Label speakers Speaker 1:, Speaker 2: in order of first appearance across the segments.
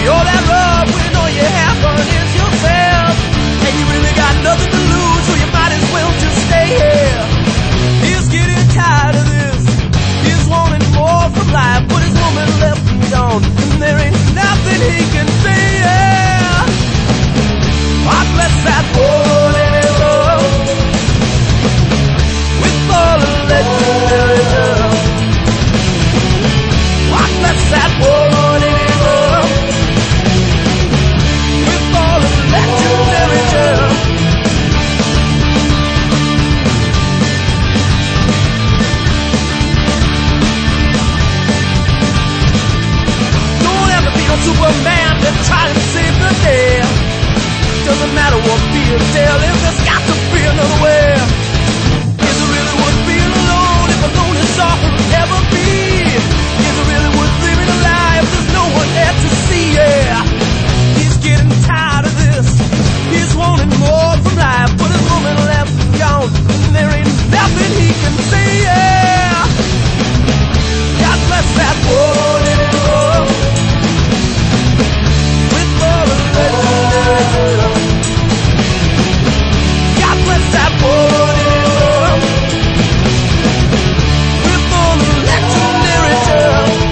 Speaker 1: All that love when all you have fun is yourself. And you really got nothing to lose, so you might as well just stay here. He's getting tired of this. He's wanting more from life, but his woman left him gone, and there ain't nothing he can say. Yeah. God bless that boy in his love with all the legendary love. God bless that boy in his love with all the legendary love. Don't ever be a Superman to try and save the day. Doesn't matter what fear tell, if there's got to be another way. Is it really worth being alone if alone is all will ever be? Is it really worth living a life there's no one there to see? Yeah, he's getting tired of this. He's wanting more from life, but his woman left him gone, and there ain't nothing he can say. Yeah, God bless that boy in his love with all the legendary love. That boy in love with all the legendary love.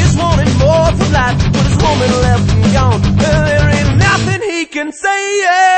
Speaker 1: Left and gone, there ain't nothing he can say. Yeah.